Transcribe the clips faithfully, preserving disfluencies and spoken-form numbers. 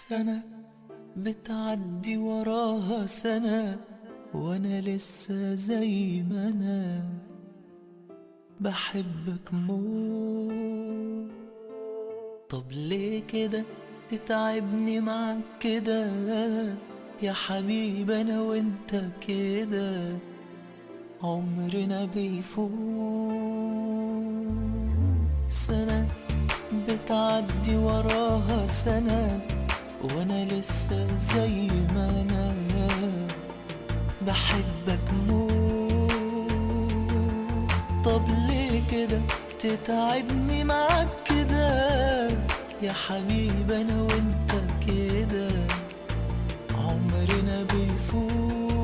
سنة بتعدي وراها سنة وانا لسه زي ما انا بحبك موت. طب ليه كده تتعبني معاك كده يا حبيب؟ انا وانت كده عمرنا بيفوت. سنة بتعدي وراها سنة وانا لسه زي ما انا بحبك موت. طب ليه كده تتعبني معاك كده يا حبيب؟ انا وانت كده عمرنا بيفوت.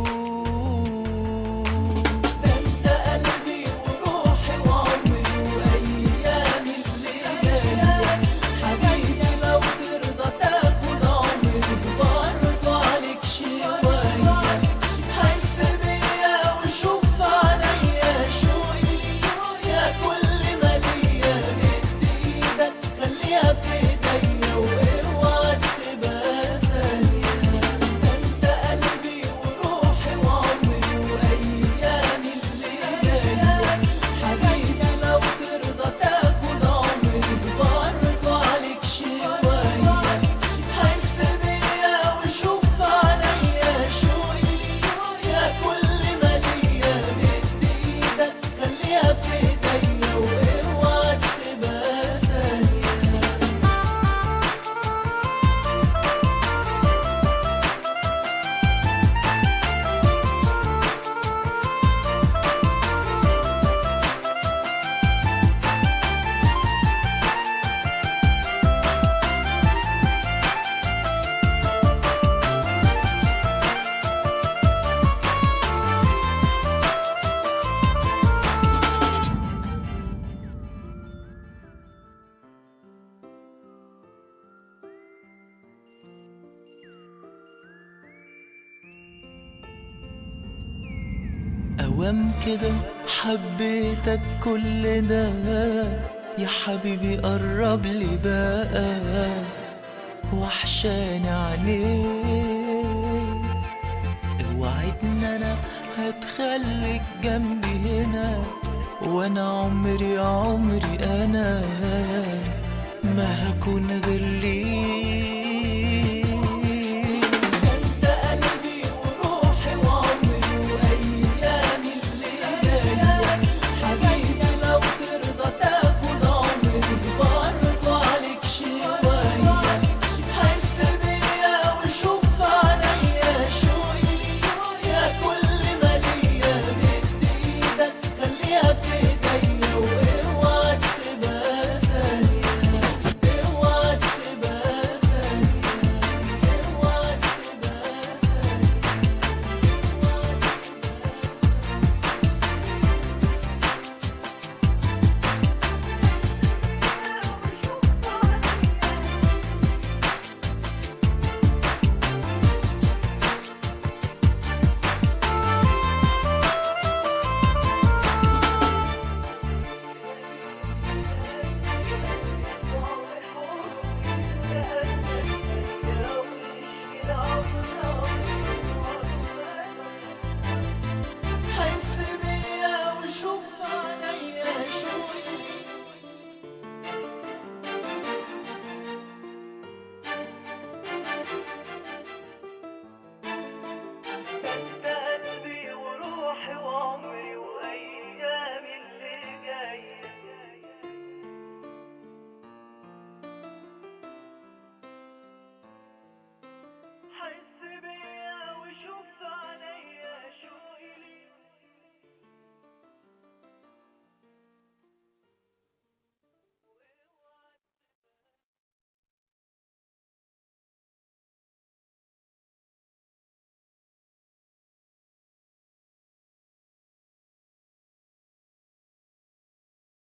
ده انت قلبي وروحي وعمري وايامي اللي جايه حبيبي، لو ترضى تاخد عمري برضه عليك شويه. حس بيا وشوف عليا شوقي ليك يا كل ما ليا. مد ايدك خليها في ايديا واوعى تسيبها ثانيه. ده انت قلبي وروحي وعمري وايامي اللي جايه حبيبي، لو ترضى تاخد عمري برضه عليك شويه. حس بيا وشوف عليا شوقي ليك يا كل ما ليا. مد ايدك خليها في ايديا واوعى تسيبها ثانيه. أوام كده حبيتك كل ده يا حبيبي، قرب لي بقى وحشاني عليك. اوعدني انا هتخليك جنبي هنا، وانا عمري عمري انا ما هكون غير ليك.